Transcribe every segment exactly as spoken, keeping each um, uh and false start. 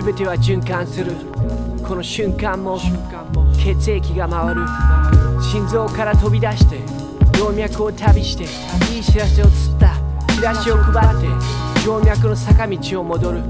全ては循環する。この瞬間も血液が回る。心臓から飛び出して動脈を旅して、いい知らせをつったチラシを配って静脈の坂道を戻る。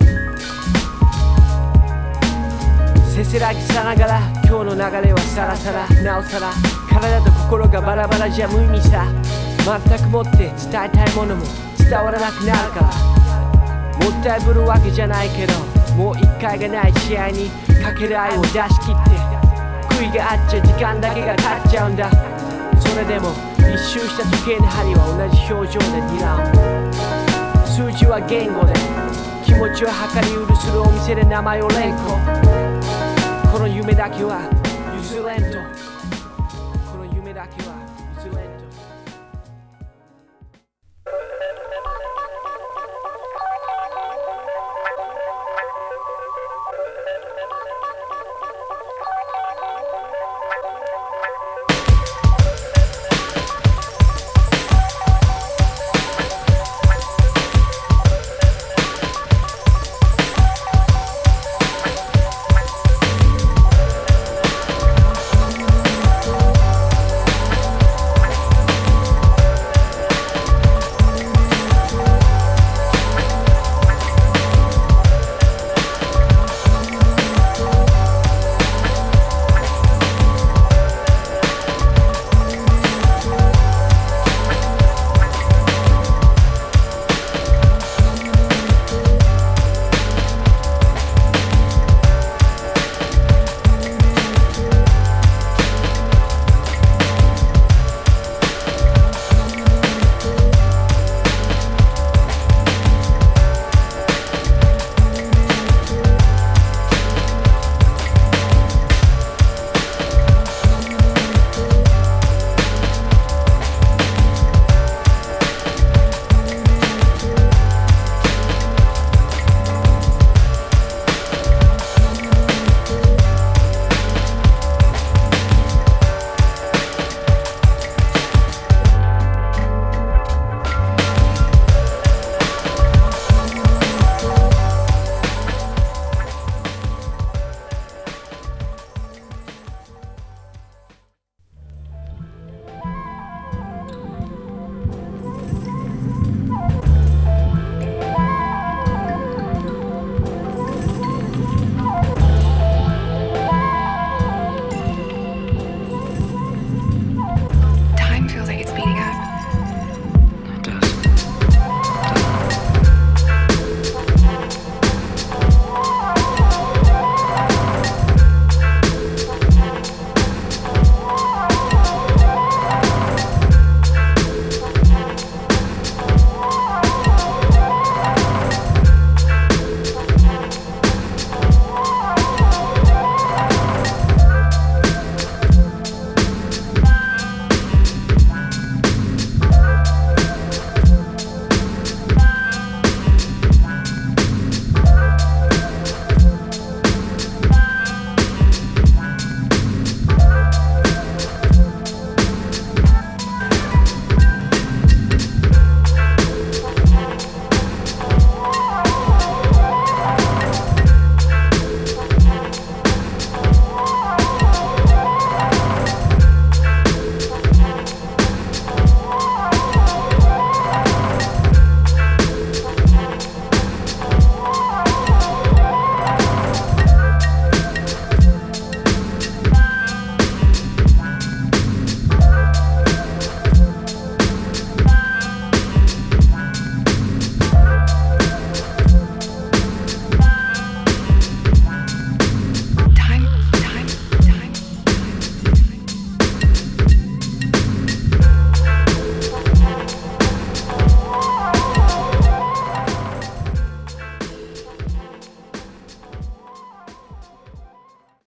せせらぎさながら今日の流れはさらさら、なおさら体と心がバラバラじゃ無意味さ。全くもって伝えたいものも伝わらなくなるから、もったいぶるわけじゃないけど、もう一回がない試合にかける愛を出し切って、悔いがあっちゃ時間だけが経っちゃうんだ。それでも一周した時計の針は同じ表情で睨む。数字は言語で気持ちを計り売るするお店で名前を連呼。この夢だけは